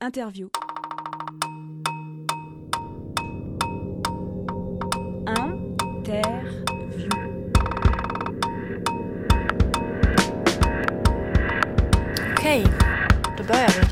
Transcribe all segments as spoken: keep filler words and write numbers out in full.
Interview. Interview. Okej, då börjar vi.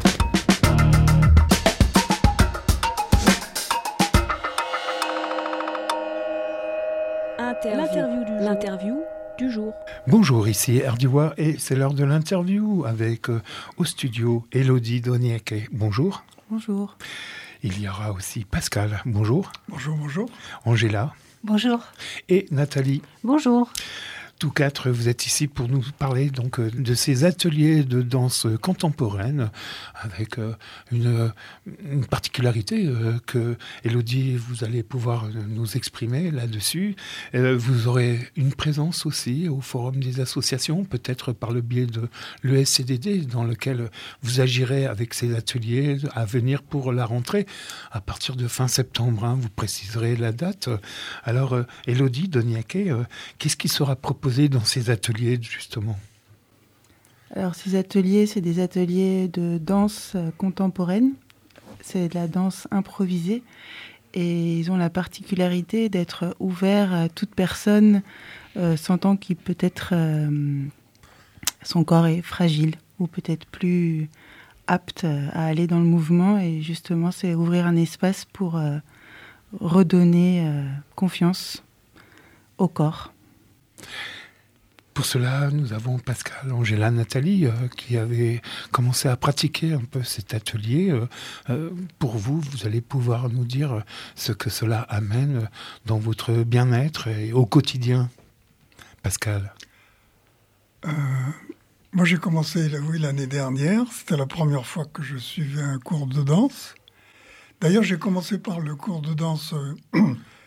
Interview. L'interview du jour. L'interview du jour. Bonjour, ici Erdiwa et c'est l'heure de l'interview avec euh, au studio Elodie Donieke. Bonjour. Bonjour. Il y aura aussi Pascal. Bonjour. Bonjour, bonjour. Angela. Bonjour. Et Nathalie. Bonjour. Tous quatre, vous êtes ici pour nous parler donc de ces ateliers de danse contemporaine avec une, une particularité que Elodie, vous allez pouvoir nous exprimer là-dessus. Vous aurez une présence aussi au Forum des associations, peut-être par le biais de l'E S C D D, dans lequel vous agirez avec ces ateliers à venir pour la rentrée à partir de fin septembre. Hein, vous préciserez la date. Alors, Elodie Donieke, qu'est-ce qui sera proposé dans ces ateliers, justement? Alors, ces ateliers, c'est des ateliers de danse contemporaine. C'est de la danse improvisée. Et ils ont la particularité d'être ouverts à toute personne euh, sentant qu'il peut-être euh, son corps est fragile ou peut-être plus apte à aller dans le mouvement. Et justement, c'est ouvrir un espace pour euh, redonner euh, confiance au corps. Pour cela, nous avons Pascal, Angela, Nathalie, euh, qui avaient commencé à pratiquer un peu cet atelier. Euh, euh, pour vous, vous allez pouvoir nous dire ce que cela amène dans votre bien-être et au quotidien. Pascal. Euh, moi, j'ai commencé oui, l'année dernière. C'était la première fois que je suivais un cours de danse. D'ailleurs, j'ai commencé par le cours de danse, euh,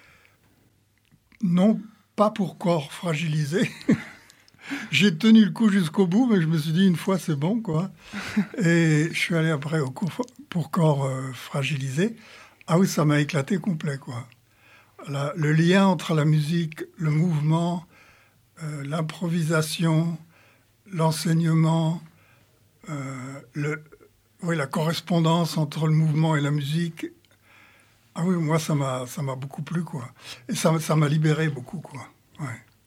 non pas pour corps fragilisé. J'ai tenu le coup jusqu'au bout, mais je me suis dit une fois c'est bon, quoi. Et je suis allé après au cours pour corps euh, fragilisé. Ah oui, ça m'a éclaté complet, quoi. La, le lien entre la musique, le mouvement, euh, l'improvisation, l'enseignement, euh, le, oui, la correspondance entre le mouvement et la musique. Ah oui, moi ça m'a ça m'a beaucoup plu, quoi. Et ça ça m'a libéré beaucoup, quoi. Ouais.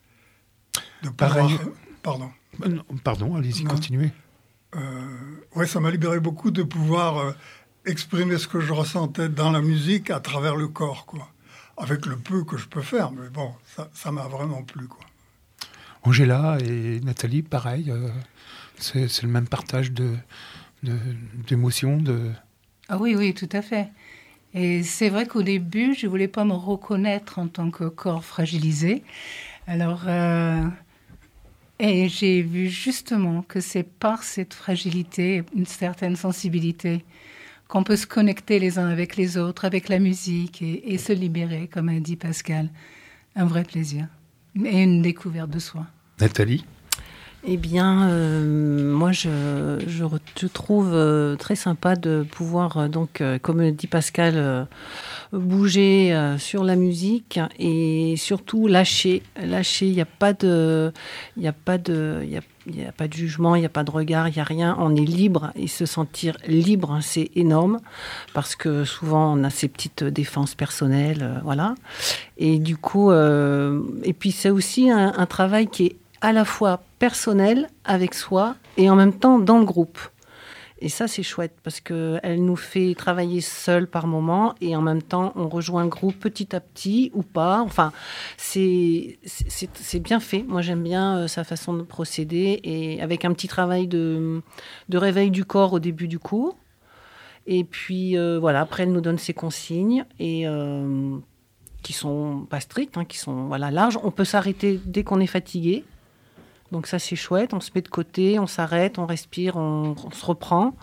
De pouvoir... Pareil. Pardon. Non, pardon, allez-y, non. continuez. Euh, ouais, ça m'a libéré beaucoup de pouvoir euh, exprimer ce que je ressentais dans la musique à travers le corps, quoi. Avec le peu que je peux faire, mais bon, ça, ça m'a vraiment plu, quoi. Angela et Nathalie, pareil, euh, c'est, c'est le même partage de, de, d'émotions, de... Ah oui, oui, tout à fait. Et c'est vrai qu'au début, je ne voulais pas me reconnaître en tant que corps fragilisé. Alors, euh, et j'ai vu justement que c'est par cette fragilité, une certaine sensibilité, qu'on peut se connecter les uns avec les autres, avec la musique, et, et se libérer, comme a dit Pascal. Un vrai plaisir. Et une découverte de soi. Nathalie? Eh bien, euh, moi, je, je, je trouve euh, très sympa de pouvoir, euh, donc, euh, comme le dit Pascal, euh, bouger euh, sur la musique et surtout lâcher. Lâcher, il n'y a pas de, il n'y a pas de, il y a, il n'y a pas de jugement, il n'y a pas de regard, il n'y a rien. On est libre et se sentir libre, hein, c'est énorme parce que souvent on a ces petites défenses personnelles, euh, voilà. Et du coup, euh, et puis c'est aussi un, un travail qui est à la fois personnel avec soi et en même temps dans le groupe. Et ça, c'est chouette parce qu'elle nous fait travailler seule par moment et en même temps, on rejoint le groupe petit à petit ou pas. Enfin, c'est, c'est, c'est bien fait. Moi, j'aime bien euh, sa façon de procéder et avec un petit travail de, de réveil du corps au début du cours. Et puis, euh, voilà, après, elle nous donne ses consignes et... Euh, qui sont pas strictes, hein, qui sont voilà, larges. On peut s'arrêter dès qu'on est fatigué. Donc ça, c'est chouette. On se met de côté, on s'arrête, on respire, on, on se reprend.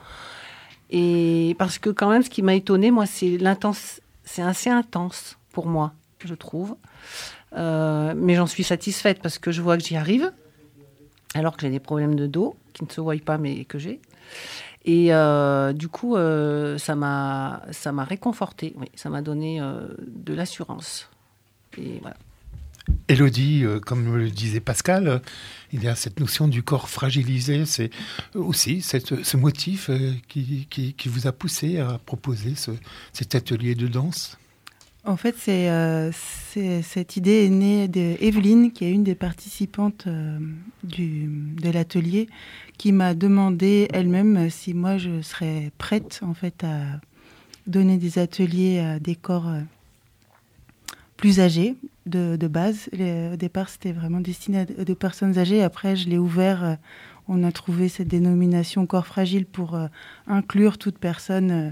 Et parce que quand même, ce qui m'a étonnée, moi, c'est l'intense. C'est assez intense pour moi, je trouve. Euh, mais j'en suis satisfaite parce que je vois que j'y arrive, alors que j'ai des problèmes de dos qui ne se voient pas, mais que j'ai. Et euh, du coup, euh, ça m'a, ça m'a réconfortée. Oui, ça m'a donné euh, de l'assurance. Et voilà. Élodie, euh, comme le disait Pascal, euh, il y a cette notion du corps fragilisé. C'est aussi cette, ce motif euh, qui, qui, qui vous a poussé à proposer ce, cet atelier de danse. En fait, c'est, euh, c'est, cette idée est née d'Evelyne, qui est une des participantes euh, du, de l'atelier, qui m'a demandé elle-même si moi je serais prête en fait à donner des ateliers à des corps euh, plus âgés de, de base. Les, au départ, c'était vraiment destiné à des personnes âgées. Après, je l'ai ouvert. Euh, on a trouvé cette dénomination corps fragile pour euh, inclure toute personne euh,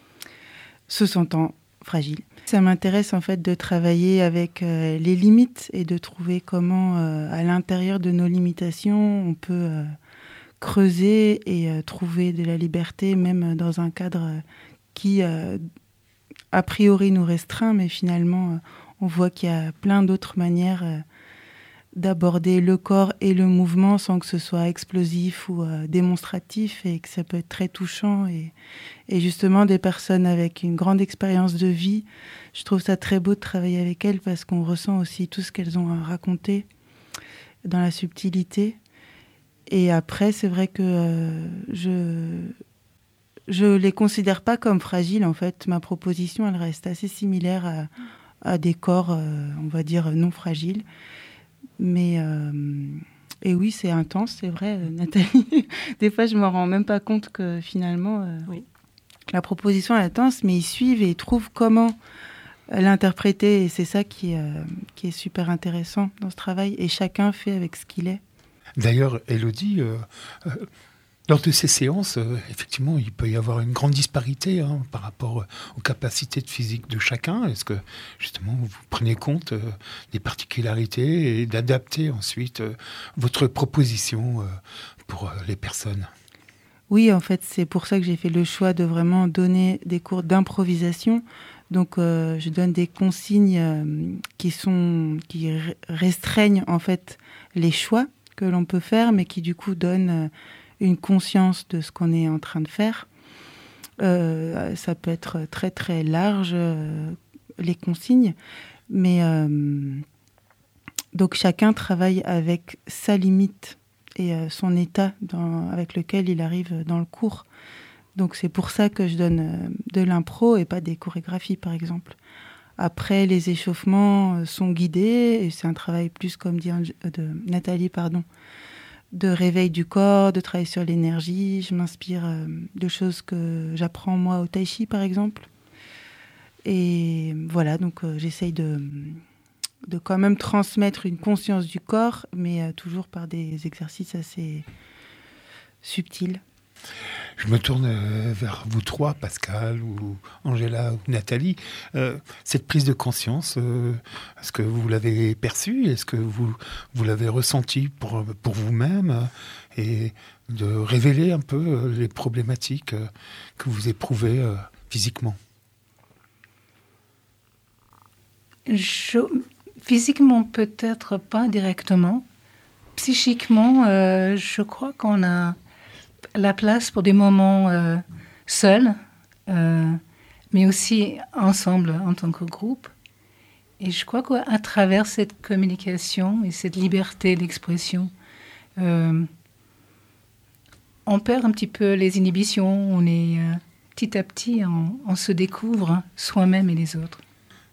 se sentant fragile. Ça m'intéresse en fait de travailler avec euh, les limites et de trouver comment, euh, à l'intérieur de nos limitations, on peut euh, creuser et euh, trouver de la liberté, même dans un cadre euh, qui, euh, a priori, nous restreint, mais finalement, euh, on voit qu'il y a plein d'autres manières euh, d'aborder le corps et le mouvement sans que ce soit explosif ou euh, démonstratif, et que ça peut être très touchant. Et, et justement, des personnes avec une grande expérience de vie, je trouve ça très beau de travailler avec elles parce qu'on ressent aussi tout ce qu'elles ont à raconter dans la subtilité. Et après, c'est vrai que euh, je je les considère pas comme fragiles. En fait, ma proposition, elle reste assez similaire à, à des corps, euh, on va dire, non fragiles. Mais euh, et oui, c'est intense, c'est vrai, Nathalie. Des fois, je me rends même pas compte que finalement, euh, oui. La proposition est intense, mais ils suivent et ils trouvent comment l'interpréter. Et c'est ça qui, euh, qui est super intéressant dans ce travail. Et chacun fait avec ce qu'il est. D'ailleurs, Élodie, euh, euh, lors de ces séances, euh, effectivement, il peut y avoir une grande disparité hein, par rapport aux capacités de physique de chacun. Est-ce que, justement, vous prenez compte euh, des particularités et d'adapter ensuite euh, votre proposition euh, pour euh, les personnes ? Oui, en fait, c'est pour ça que j'ai fait le choix de vraiment donner des cours d'improvisation. Donc, euh, je donne des consignes euh, qui sont, qui restreignent, en fait, les choix que l'on peut faire, mais qui, du coup, donnent euh, une conscience de ce qu'on est en train de faire. Euh, ça peut être très, très large, euh, les consignes. Mais, euh, donc, chacun travaille avec sa limite et euh, son état dans, avec lequel il arrive dans le cours. Donc c'est pour ça que je donne euh, de l'impro et pas des chorégraphies, par exemple. Après, les échauffements euh, sont guidés, et c'est un travail plus, comme dit Ange- euh, de Nathalie, pardon, de réveil du corps, de travail sur l'énergie. Je m'inspire euh, de choses que j'apprends, moi, au tai chi, par exemple. Et voilà, donc euh, j'essaye de... de quand même transmettre une conscience du corps, mais euh, toujours par des exercices assez subtils. Je me tourne euh, vers vous trois, Pascal ou Angela ou Nathalie. Euh, cette prise de conscience, euh, est-ce que vous l'avez perçue ? Est-ce que vous, vous l'avez ressentie pour, pour vous-même euh, et de révéler un peu euh, les problématiques euh, que vous éprouvez euh, physiquement ? Je... Physiquement, peut-être pas directement. Psychiquement, euh, je crois qu'on a la place pour des moments euh, seuls, euh, mais aussi ensemble en tant que groupe. Et je crois qu'à travers cette communication et cette liberté d'expression, euh, on perd un petit peu les inhibitions. On est euh, petit à petit, on, on se découvre soi-même et les autres.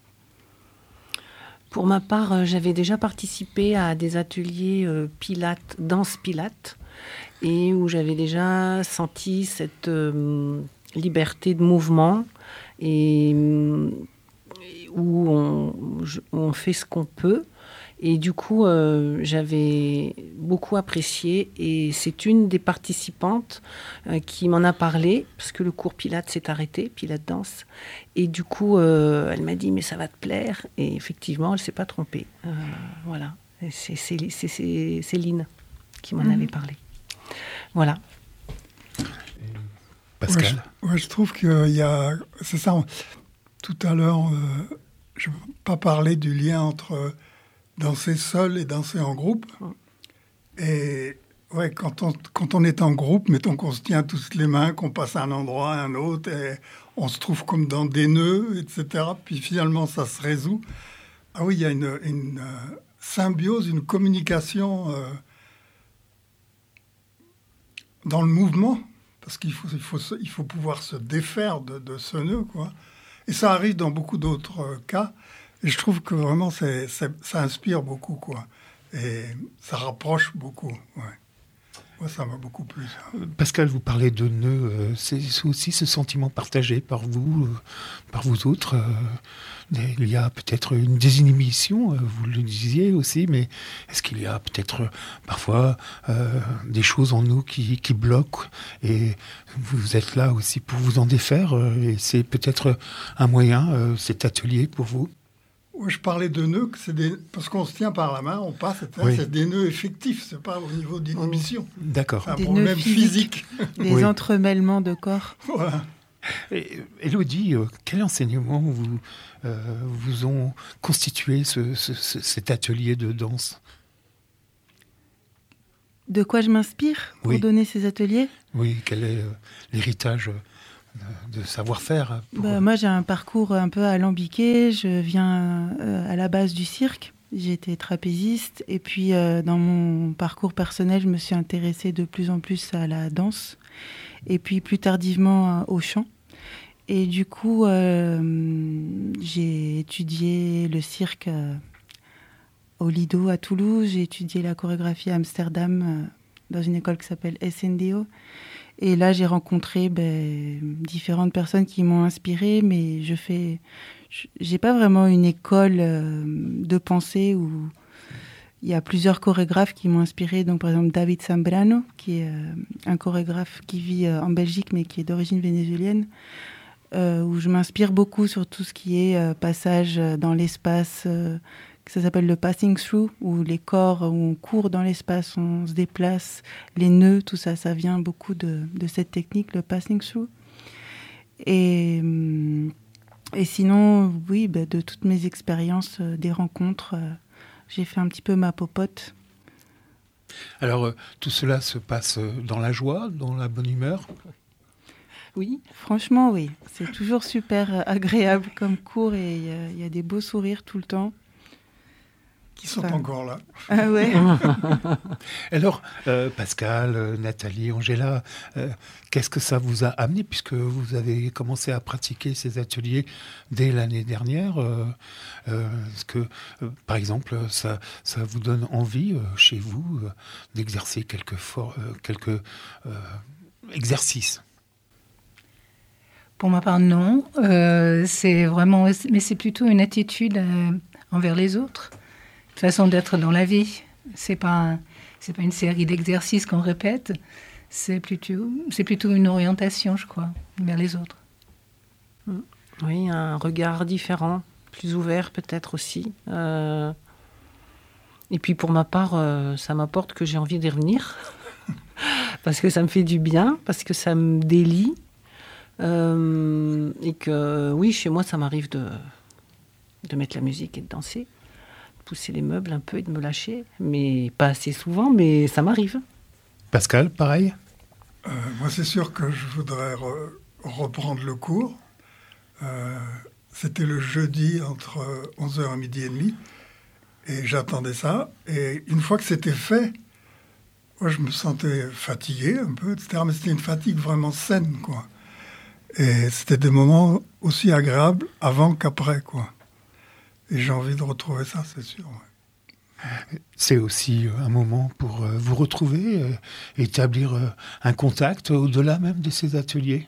Pour ma part, j'avais déjà participé à des ateliers euh, pilates, danse pilates, et où j'avais déjà senti cette euh, liberté de mouvement et euh, où on, je, on fait ce qu'on peut. Et du coup, euh, j'avais beaucoup apprécié. Et c'est une des participantes euh, qui m'en a parlé, parce que le cours Pilates s'est arrêté, Pilates danse. Et du coup, euh, elle m'a dit, mais ça va te plaire. Et effectivement, elle ne s'est pas trompée. Euh, voilà. Et c'est, c'est, c'est, c'est Céline qui m'en mmh. avait parlé. Voilà. Pascal ? Ouais, je, ouais, je trouve qu'il y a... C'est ça. On, tout à l'heure, euh, je ne veux pas parler du lien entre... danser seul et danser en groupe. Et ouais, quand on, quand on est en groupe, mettons qu'on se tient tous les mains, qu'on passe à un endroit à un autre, et on se trouve comme dans des nœuds, et cetera. Puis finalement, ça se résout. Ah oui, il y a une, une, symbiose, une communication euh, dans le mouvement, parce qu'il faut, il faut, il faut pouvoir se défaire de, de ce nœud, quoi. Et ça arrive dans beaucoup d'autres euh, cas. Et je trouve que vraiment, c'est, c'est, ça inspire beaucoup, quoi. Et ça rapproche beaucoup, ouais. Moi, ça m'a beaucoup plu, ça. Pascal, vous parlez de nœuds. Euh, c'est aussi ce sentiment partagé par vous, euh, par vous autres. Euh, il y a peut-être une désinhibition, euh, vous le disiez aussi, mais est-ce qu'il y a peut-être euh, parfois euh, des choses en nous qui, qui bloquent et vous êtes là aussi pour vous en défaire euh, et c'est peut-être un moyen, euh, cet atelier pour vous? Oui, je parlais de nœuds, c'est des... parce qu'on se tient par la main, on passe, oui. C'est des nœuds effectifs, c'est pas au niveau d'inhibition. D'accord. C'est un des problème physique. Des oui. entremêlements de corps. Voilà. Et, Élodie, euh, quel enseignement vous, euh, vous ont constitué ce, ce, ce, cet atelier de danse? De quoi je m'inspire pour oui. donner ces ateliers? Oui, quel est euh, l'héritage de savoir-faire pour... bah, Moi, j'ai un parcours un peu alambiqué. Je viens euh, à la base du cirque. J'ai été trapéziste. Et puis, euh, dans mon parcours personnel, je me suis intéressée de plus en plus à la danse. Et puis, plus tardivement, euh, au chant. Et du coup, euh, j'ai étudié le cirque euh, au Lido à Toulouse. J'ai étudié la chorégraphie à Amsterdam, euh, dans une école qui s'appelle S N D O. Et là, j'ai rencontré ben, différentes personnes qui m'ont inspirée, mais je fais, j'ai pas vraiment une école euh, de pensée où il y a plusieurs chorégraphes qui m'ont inspirée. Donc, par exemple, David Zambrano, qui est euh, un chorégraphe qui vit euh, en Belgique, mais qui est d'origine vénézuélienne, euh, où je m'inspire beaucoup sur tout ce qui est euh, passage dans l'espace. Euh, Ça s'appelle le passing through, où les corps, où on court dans l'espace, on se déplace, les nœuds, tout ça, ça vient beaucoup de, de cette technique, le passing through. Et, et sinon, oui, bah, de toutes mes expériences, euh, des rencontres, euh, j'ai fait un petit peu ma popote. Alors, euh, tout cela se passe dans la joie, dans la bonne humeur? Oui, franchement, oui. C'est toujours super agréable comme cours et il y, y a des beaux sourires tout le temps. Qui sont enfin, encore là. Ah ouais. Alors, euh, Pascal, euh, Nathalie, Angela, euh, qu'est-ce que ça vous a amené, puisque vous avez commencé à pratiquer ces ateliers dès l'année dernière euh, euh, Est-ce que, euh, par exemple, ça, ça vous donne envie, euh, chez vous, euh, d'exercer quelques, for- euh, quelques euh, exercices? Pour ma part, non. Euh, c'est vraiment, mais c'est plutôt une attitude euh, envers les autres. Façon d'être dans la vie. C'est pas, c'est pas une série d'exercices qu'on répète. C'est plutôt, c'est plutôt une orientation, je crois, vers les autres. Oui, un regard différent, plus ouvert peut-être aussi. Euh... Et puis pour ma part, euh, ça m'apporte que j'ai envie d'y revenir. Parce que ça me fait du bien, parce que ça me délie. Euh... Et que, oui, chez moi, ça m'arrive de, de mettre la musique et de danser. Pousser les meubles un peu et de me lâcher, mais pas assez souvent, mais ça m'arrive. Pascal, pareil? euh, Moi, c'est sûr que je voudrais re- reprendre le cours. Euh, c'était le jeudi entre onze heures et midi et demi, et j'attendais ça. Et une fois que c'était fait, moi, je me sentais fatigué un peu, et cetera. Mais c'était une fatigue vraiment saine, quoi. Et c'était des moments aussi agréables avant qu'après, quoi. Et j'ai envie de retrouver ça, c'est sûr. Ouais. C'est aussi un moment pour euh, vous retrouver, euh, établir euh, un contact au-delà même de ces ateliers.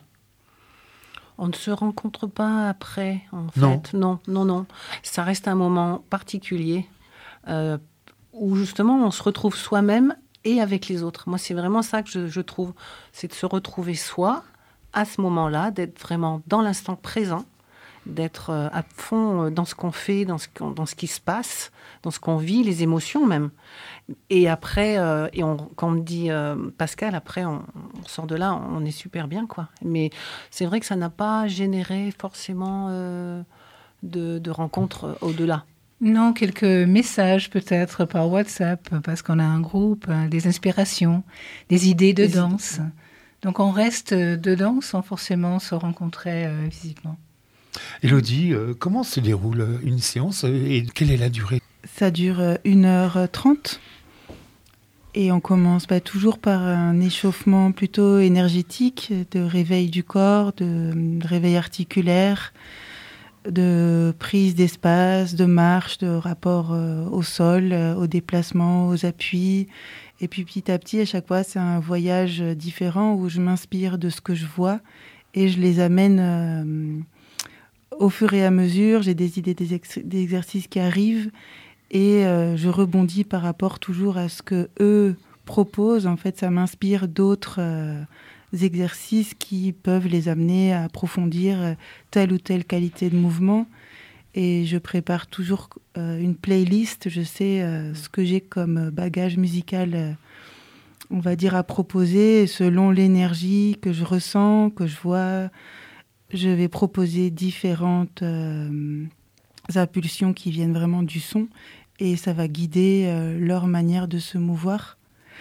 On ne se rencontre pas après, en non. fait. Non, non, non. Ça reste un moment particulier euh, où justement on se retrouve soi-même et avec les autres. Moi, c'est vraiment ça que je, je trouve. C'est de se retrouver soi à ce moment-là, d'être vraiment dans l'instant présent, d'être à fond dans ce qu'on fait, dans ce, dans ce qui se passe, dans ce qu'on vit, les émotions même. Et après, euh, et on, quand on me dit euh, Pascal, après on, on sort de là, on est super bien, quoi. Mais c'est vrai que ça n'a pas généré forcément euh, de, de rencontres au-delà. Non, quelques messages peut-être par WhatsApp, parce qu'on a un groupe, des inspirations, des idées de des danse. Idées. Donc on reste dedans sans forcément se rencontrer euh, physiquement. Élodie, euh, comment se déroule une séance et quelle est la durée? Ça dure une heure trente. Et on commence bah, toujours par un échauffement plutôt énergétique, de réveil du corps, de, de réveil articulaire, de prise d'espace, de marche, de rapport euh, au sol, euh, au déplacement, aux appuis. Et puis petit à petit, à chaque fois, c'est un voyage différent où je m'inspire de ce que je vois et je les amène euh, au fur et à mesure. J'ai des idées des, ex- des exercices qui arrivent et euh, je rebondis par rapport toujours à ce que eux proposent. En fait, ça m'inspire d'autres euh, exercices qui peuvent les amener à approfondir telle ou telle qualité de mouvement. Et je prépare toujours euh, une playlist. Je sais euh, ce que j'ai comme bagage musical, euh, on va dire, à proposer selon l'énergie que je ressens, que je vois. Je vais proposer différentes euh, impulsions qui viennent vraiment du son et ça va guider euh, leur manière de se mouvoir.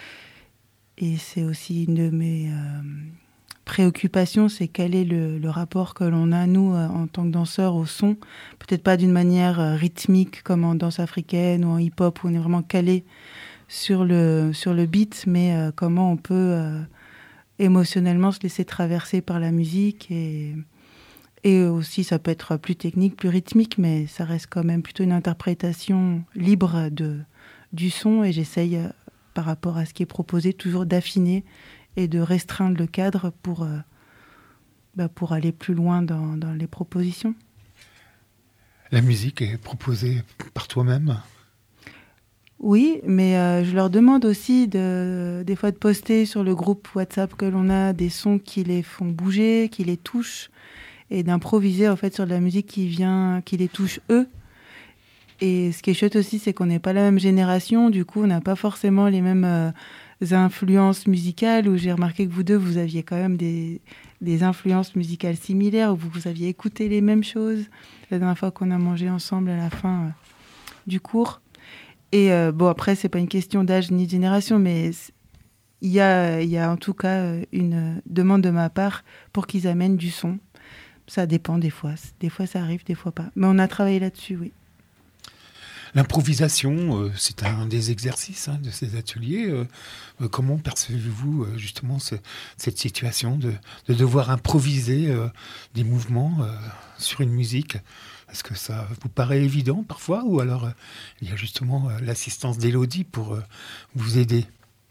Et c'est aussi une de mes euh, préoccupation, c'est quel est le, le rapport que l'on a, nous, euh, en tant que danseurs, au son. Peut-être pas d'une manière euh, rythmique, comme en danse africaine ou en hip-hop, où on est vraiment calé sur le, sur le beat, mais euh, comment on peut euh, émotionnellement se laisser traverser par la musique. Et, et aussi, ça peut être plus technique, plus rythmique, mais ça reste quand même plutôt une interprétation libre de, du son. Et j'essaye, euh, par rapport à ce qui est proposé, toujours d'affiner et de restreindre le cadre pour, euh, bah pour aller plus loin dans, dans les propositions. La musique est proposée par toi-même ? Oui, mais euh, je leur demande aussi de, des fois de poster sur le groupe WhatsApp que l'on a des sons qui les font bouger, qui les touchent, et d'improviser en fait sur de la musique qui vient, qui les touche eux. Et ce qui est chouette aussi, c'est qu'on n'est pas la même génération, du coup on n'a pas forcément les mêmes euh, influences musicales, où j'ai remarqué que vous deux, vous aviez quand même des, des influences musicales similaires, où vous, vous aviez écouté les mêmes choses la dernière fois qu'on a mangé ensemble à la fin euh, du cours. Et euh, bon, après, c'est pas une question d'âge ni de génération, mais il y a, y a en tout cas une demande de ma part pour qu'ils amènent du son. Ça dépend des fois. Des fois, ça arrive, des fois pas. Mais on a travaillé là-dessus, oui. L'improvisation, euh, c'est un des exercices hein, de ces ateliers. Euh, euh, comment percevez-vous euh, justement ce, cette situation de, de devoir improviser euh, des mouvements euh, sur une musique ? Est-ce que ça vous paraît évident parfois, ou alors euh, il y a justement euh, l'assistance d'Élodie pour euh, vous aider ?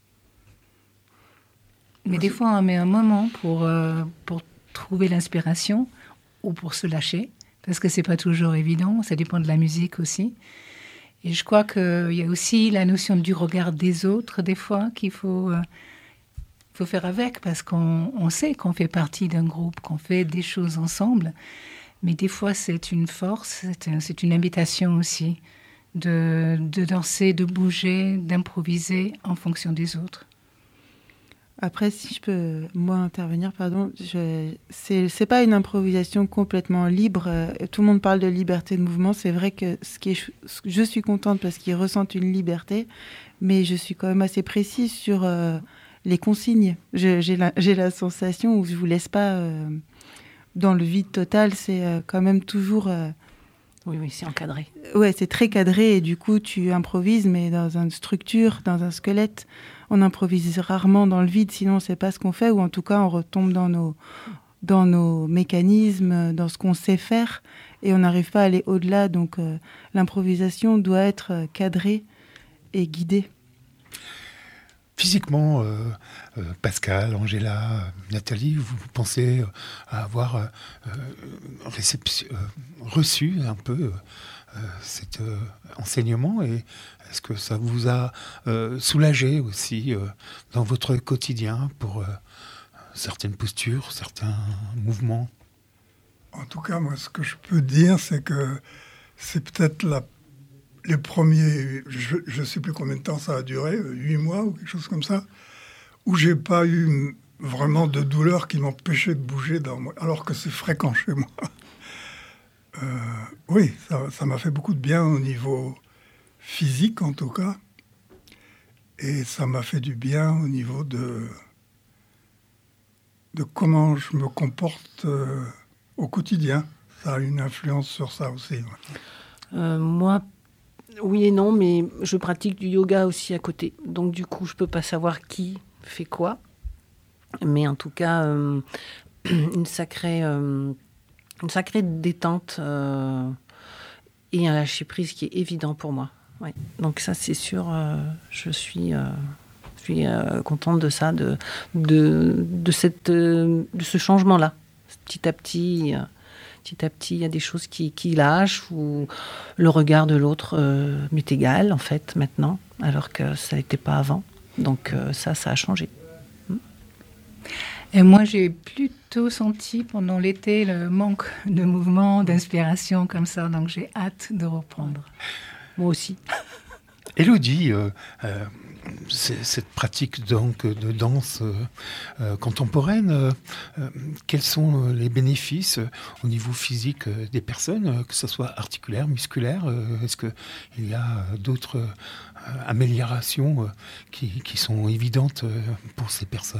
Mais des fois, on met un moment pour, euh, pour trouver l'inspiration ou pour se lâcher, parce que c'est pas toujours évident, ça dépend de la musique aussi. Et je crois qu'il y a aussi la notion du regard des autres, des fois, qu'il faut, euh, faut faire avec, parce qu'on on sait qu'on fait partie d'un groupe, qu'on fait des choses ensemble. Mais des fois, c'est une force, c'est, un, c'est une invitation aussi de, de danser, de bouger, d'improviser en fonction des autres. Après, si je peux, moi, intervenir, pardon, je, c'est, c'est pas une improvisation complètement libre. Tout le monde parle de liberté de mouvement. C'est vrai que ce qui est, je suis contente parce qu'ils ressentent une liberté, mais je suis quand même assez précise sur euh, les consignes. Je, j'ai, la, j'ai la sensation où je vous laisse pas... Euh, dans le vide total, c'est euh, quand même toujours... Euh... Oui, oui, c'est encadré. Ouais, c'est très cadré et du coup, tu improvises, mais dans une structure, dans un squelette. On improvise rarement dans le vide, sinon on ne sait pas ce qu'on fait, ou en tout cas, on retombe dans nos, dans nos mécanismes, dans ce qu'on sait faire, et on n'arrive pas à aller au-delà. Donc, euh, l'improvisation doit être cadrée et guidée. Physiquement, euh, euh, Pascal, Angela, Nathalie, vous, vous pensez à avoir euh, réception, euh, reçu un peu euh, cet euh, enseignement, et est-ce que ça vous a euh, soulagé aussi euh, dans votre quotidien pour euh, certaines postures, certains mouvements ? En tout cas, moi, ce que je peux dire, c'est que c'est peut-être la les premiers, je ne sais plus combien de temps ça a duré, huit mois ou quelque chose comme ça, où j'ai pas eu vraiment de douleur qui m'empêchait de bouger, dans moi, alors que c'est fréquent chez moi. Euh, oui, ça, ça m'a fait beaucoup de bien au niveau physique en tout cas, et ça m'a fait du bien au niveau de, de comment je me comporte euh, au quotidien. Ça a une influence sur ça aussi. Ouais. Euh, moi, Oui et non, mais je pratique du yoga aussi à côté. Donc du coup, je peux pas savoir qui fait quoi. Mais en tout cas, euh, une, sacrée, euh, une sacrée détente euh, et un lâcher-prise qui est évident pour moi. Ouais. Donc ça, c'est sûr, euh, je suis, euh, je suis euh, contente de ça, de, de, de, cette, euh, de ce changement-là. Petit à petit... Euh, Petit à petit, il y a des choses qui, qui lâchent, ou le regard de l'autre euh, m'est égal, en fait, maintenant, alors que ça n'était pas avant. Donc euh, ça, ça a changé. Et moi, j'ai plutôt senti pendant l'été le manque de mouvement, d'inspiration comme ça, donc j'ai hâte de reprendre. Moi aussi. Élodie, euh, euh, cette pratique donc de danse euh, euh, contemporaine, euh, euh, quels sont les bénéfices euh, au niveau physique euh, des personnes, euh, que ce soit articulaire, musculaire euh, Est-ce qu'il y a euh, d'autres euh, améliorations euh, qui, qui sont évidentes euh, pour ces personnes ?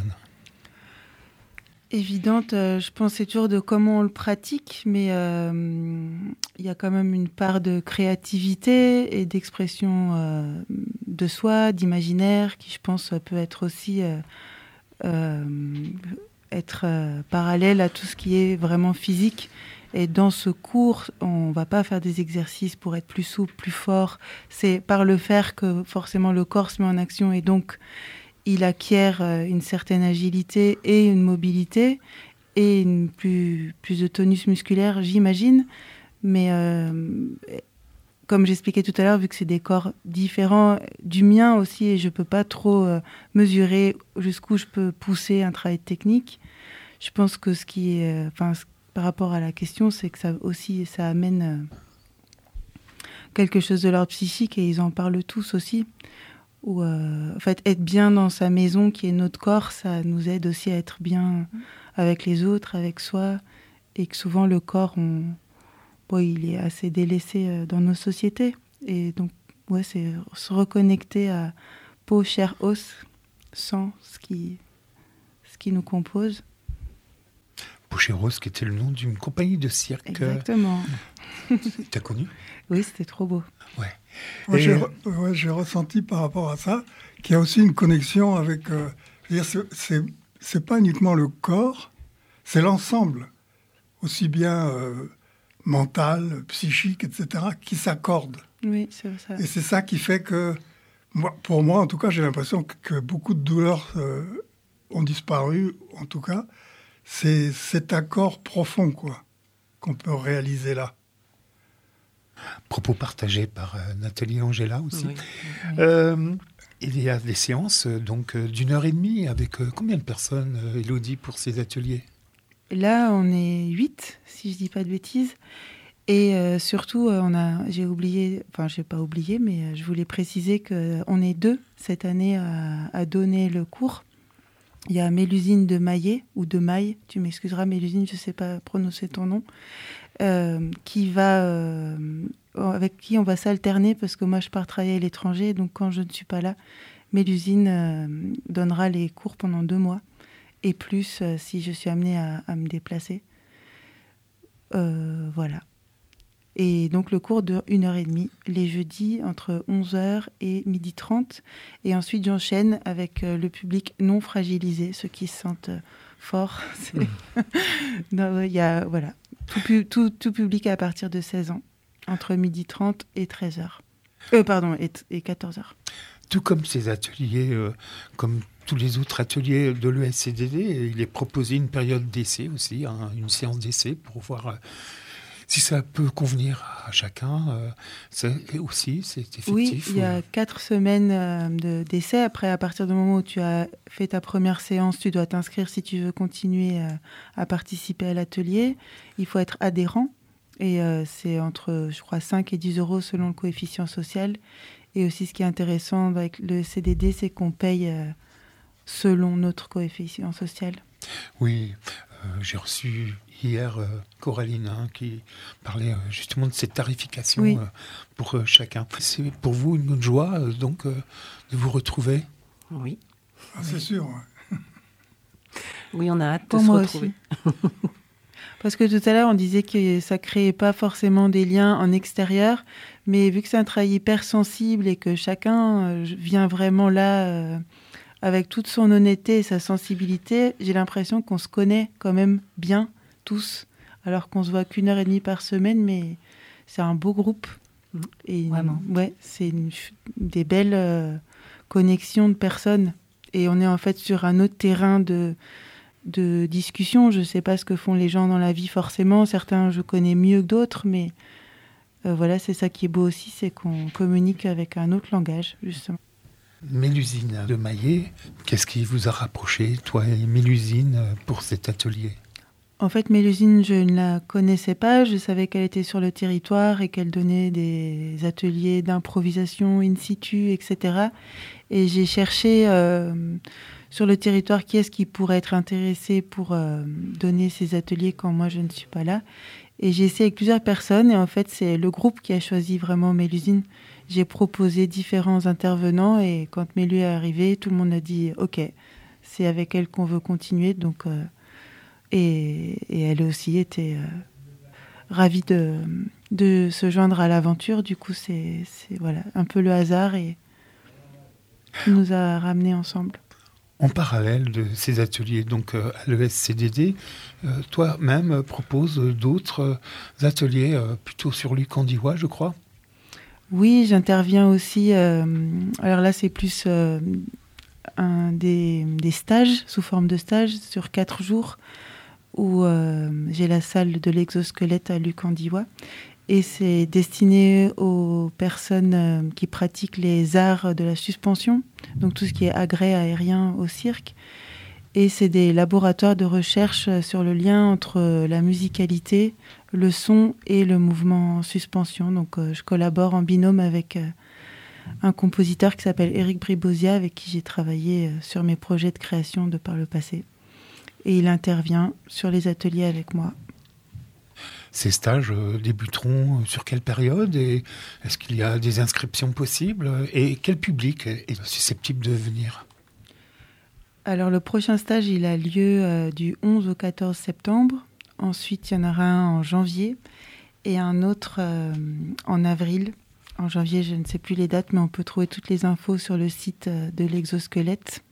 Évidente, euh, je pense c'est toujours de comment on le pratique, mais euh, il y a quand même une part de créativité et d'expression euh, de soi, d'imaginaire, qui je pense peut être aussi euh, euh, être euh, parallèle à tout ce qui est vraiment physique. Et dans ce cours, on va pas faire des exercices pour être plus souple, plus fort. C'est par le faire que forcément le corps se met en action, et donc il acquiert une certaine agilité et une mobilité et une plus, plus de tonus musculaire, j'imagine. Mais euh, comme j'expliquais tout à l'heure, vu que c'est des corps différents du mien aussi, et je ne peux pas trop euh, mesurer jusqu'où je peux pousser un travail technique, je pense que ce qui est, enfin, par rapport à la question, c'est que ça aussi, ça amène euh, quelque chose de l'ordre psychique, et ils en parlent tous aussi. Ou euh, en fait, être bien dans sa maison qui est notre corps, ça nous aide aussi à être bien avec les autres, avec soi, et que souvent le corps, on, bon, il est assez délaissé dans nos sociétés, et donc ouais, c'est se reconnecter à peau, chair, os, sang, ce qui, ce qui nous compose. Peau, chair, os, qui était le nom d'une compagnie de cirque. Exactement. T'as connu ? Oui, c'était trop beau. Ouais. Moi, Et... j'ai, re, ouais, j'ai ressenti par rapport à ça qu'il y a aussi une connexion avec... Euh, je veux dire, c'est, c'est, c'est pas uniquement le corps, c'est l'ensemble, aussi bien euh, mental, psychique, et cetera, qui s'accordent. Oui, c'est ça. Et c'est ça qui fait que, moi, pour moi, en tout cas, j'ai l'impression que, que beaucoup de douleurs euh, ont disparu, en tout cas. C'est cet accord profond, quoi, qu'on peut réaliser là. Propos partagés par euh, Nathalie Angela aussi. Oui. Euh, il y a des séances donc euh, d'une heure et demie avec euh, combien de personnes, euh, Élodie, pour ces ateliers ? Là, on est huit, si je dis pas de bêtises. Et euh, surtout, euh, on a, j'ai oublié, enfin, j'ai pas oublié, mais euh, je voulais préciser qu'on est deux cette année à, à donner le cours. Il y a Mélusine de Maillet, ou de Maille, tu m'excuseras, Mélusine, je sais pas prononcer ton nom, euh, qui va, euh, avec qui on va s'alterner, parce que moi, je pars travailler à l'étranger, donc quand je ne suis pas là, Mélusine euh, donnera les cours pendant deux mois. Et plus euh, si je suis amenée à, à me déplacer. Euh, voilà. Et donc le cours dure une heure et demie, les jeudis entre onze heures et midi trente. Et ensuite j'enchaîne avec euh, le public non fragilisé, ceux qui se sentent euh, forts. Il mmh. y a voilà, tout, pu, tout, tout public à partir de seize ans, entre midi trente et treize heures. Euh, pardon, et, et quatorze heures. Tout comme ces ateliers, euh, comme tous les autres ateliers de l'E S C D D, il est proposé une période d'essai aussi, hein, une séance d'essai pour voir euh, si ça peut convenir à chacun. Euh, c'est, aussi, c'est effectif. Oui, il y a quatre semaines euh, de, d'essai. Après, à partir du moment où tu as fait ta première séance, tu dois t'inscrire si tu veux continuer euh, à participer à l'atelier. Il faut être adhérent. Et euh, c'est entre, je crois, cinq et dix euros selon le coefficient social. Et aussi, ce qui est intéressant avec le C D D, c'est qu'on paye euh, selon notre coefficient social. Oui, euh, j'ai reçu hier euh, Coraline hein, qui parlait euh, justement de cette tarification oui. euh, pour euh, chacun. C'est pour vous une joie euh, donc euh, de vous retrouver ? Oui. Ah, c'est oui. sûr. Ouais. Oui, on a hâte pour de se moi retrouver. Aussi. Parce que tout à l'heure, on disait que ça ne créait pas forcément des liens en extérieur, mais vu que c'est un travail hyper sensible et que chacun euh, vient vraiment là euh, avec toute son honnêteté et sa sensibilité, j'ai l'impression qu'on se connaît quand même bien, tous, alors qu'on se voit qu'une heure et demie par semaine, mais c'est un beau groupe. Et Vraiment. Ouais, c'est une, des belles euh, connexions de personnes. Et on est en fait sur un autre terrain de, de discussion. Je ne sais pas ce que font les gens dans la vie forcément. Certains, je connais mieux que d'autres, mais euh, voilà, c'est ça qui est beau aussi, c'est qu'on communique avec un autre langage, justement. Mélusine de Maillet, qu'est-ce qui vous a rapproché, toi et Mélusine, pour cet atelier ? En fait, Mélusine, je ne la connaissais pas. Je savais qu'elle était sur le territoire et qu'elle donnait des ateliers d'improvisation in situ, et cetera. Et j'ai cherché euh, sur le territoire qui est-ce qui pourrait être intéressé pour euh, donner ces ateliers quand moi je ne suis pas là. Et j'ai essayé avec plusieurs personnes. Et en fait, c'est le groupe qui a choisi vraiment Mélusine. J'ai proposé différents intervenants. Et quand Mélu est arrivé, tout le monde a dit « Ok, c'est avec elle qu'on veut continuer. » Donc... Euh, Et, et elle aussi était euh, ravie de, de se joindre à l'aventure. Du coup, c'est, c'est voilà, un peu le hasard et qui nous a ramenés ensemble. En parallèle de ces ateliers donc, euh, à l'E S C D D, euh, toi-même euh, proposes d'autres euh, ateliers euh, plutôt sur Lucandivois, je crois. Oui, j'interviens aussi. Euh, alors là, c'est plus euh, un des, des stages, sous forme de stage, sur quatre jours. Où euh, j'ai la salle de l'exosquelette à Lucandivois. Et c'est destiné aux personnes euh, qui pratiquent les arts de la suspension, donc tout ce qui est agrès aérien au cirque. Et c'est des laboratoires de recherche sur le lien entre la musicalité, le son et le mouvement en suspension. Donc euh, je collabore en binôme avec euh, un compositeur qui s'appelle Éric Bribosia, avec qui j'ai travaillé euh, sur mes projets de création de par le passé. Et il intervient sur les ateliers avec moi. Ces stages euh, débuteront sur quelle période et est-ce qu'il y a des inscriptions possibles et quel public est susceptible de venir ? Alors le prochain stage, il a lieu euh, du onze au quatorze septembre. Ensuite, il y en aura un en janvier et un autre euh, en avril. En janvier, je ne sais plus les dates, mais on peut trouver toutes les infos sur le site euh, de l'exosquelette.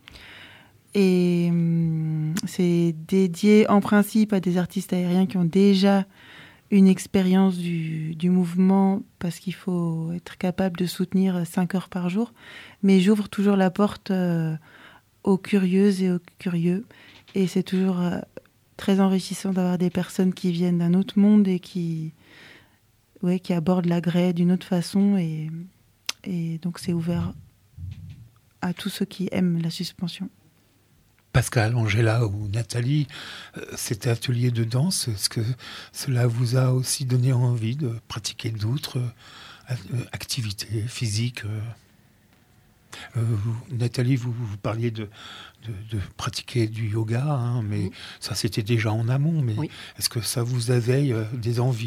Et hum, c'est dédié en principe à des artistes aériens qui ont déjà une expérience du, du mouvement, parce qu'il faut être capable de soutenir cinq heures par jour. Mais j'ouvre toujours la porte euh, aux curieuses et aux curieux. Et c'est toujours euh, très enrichissant d'avoir des personnes qui viennent d'un autre monde et qui, ouais, qui abordent l'agrès d'une autre façon. Et, et donc c'est ouvert à tous ceux qui aiment la suspension. Pascal, Angela ou Nathalie, euh, cet atelier de danse, est-ce que cela vous a aussi donné envie de pratiquer d'autres euh, activités physiques euh, euh, vous, Nathalie, vous, vous parliez de, de, de pratiquer du yoga, hein, mais oui. Ça c'était déjà en amont, mais oui. Est-ce que ça vous éveille euh, des envies ?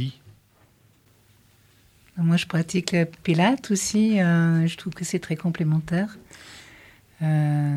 Moi je pratique le Pilates aussi, euh, je trouve que c'est très complémentaire. Euh...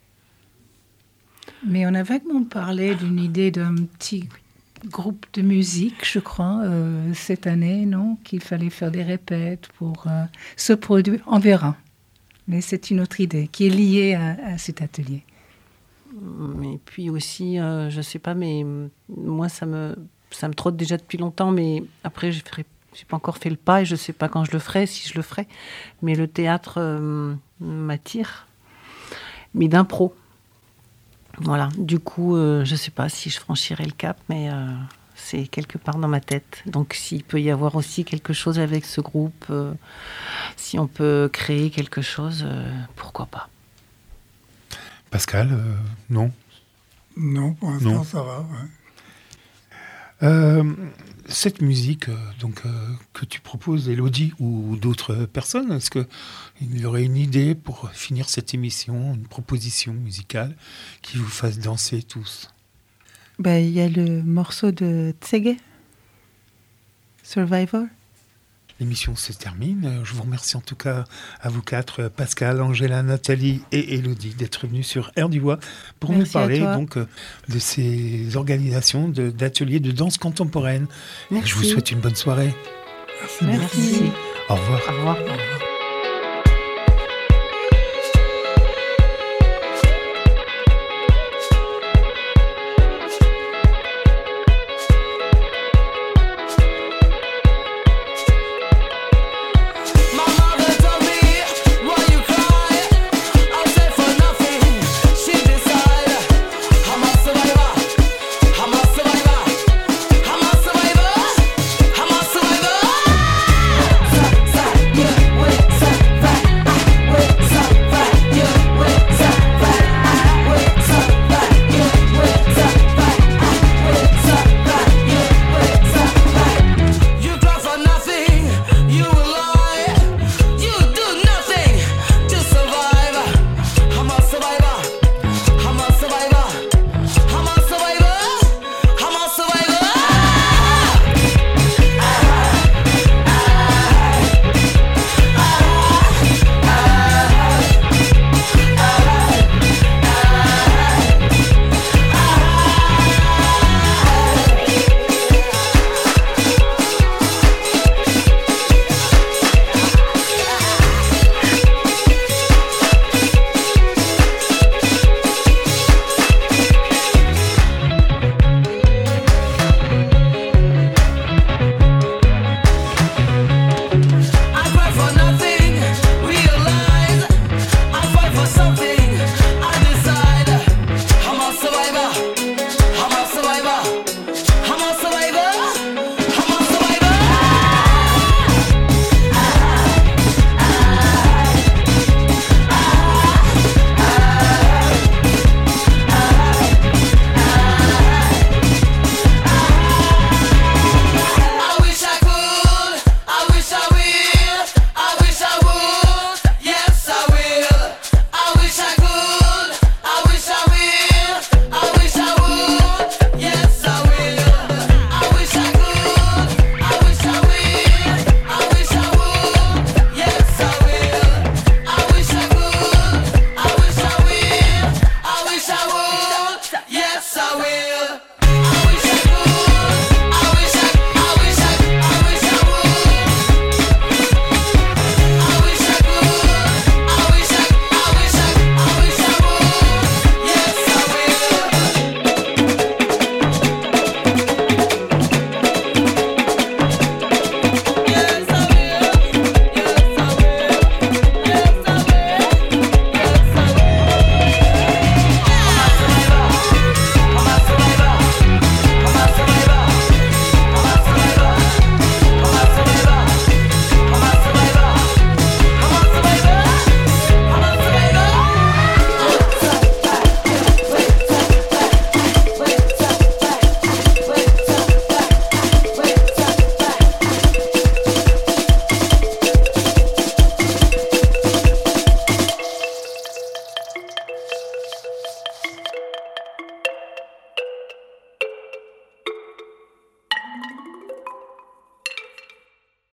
Mais on a vaguement parlé d'une idée d'un petit groupe de musique, je crois, euh, cette année, non ? Qu'il fallait faire des répètes pour euh, se produire. On verra. Mais c'est une autre idée qui est liée à, à cet atelier. Et puis aussi, euh, je ne sais pas, mais moi, ça me, ça me trotte déjà depuis longtemps, mais après, je n'ai pas encore fait le pas et je ne sais pas quand je le ferai, si je le ferai. Mais le théâtre euh, m'attire, mais d'impro. Voilà, du coup, euh, je ne sais pas si je franchirai le cap, mais euh, c'est quelque part dans ma tête. Donc, s'il peut y avoir aussi quelque chose avec ce groupe, euh, si on peut créer quelque chose, euh, pourquoi pas. Pascal, euh, non ? Non, pour l'instant, non. Ça va, ouais. Euh, cette musique euh, donc, euh, que tu proposes, Élodie, ou d'autres personnes, est-ce qu'il y aurait une idée pour finir cette émission, une proposition musicale qui vous fasse danser tous ? Bah, y a le morceau de Tsege, Survivor. l'émission se termine. Je vous remercie en tout cas à vous quatre, Pascal, Angela, Nathalie et Élodie, d'être venus sur Air du Bois pour Merci nous parler à toi. donc de ces organisations de, d'ateliers de danse contemporaine. Merci. Je vous souhaite une bonne soirée. Merci. Merci. Au revoir. Au revoir. Au revoir.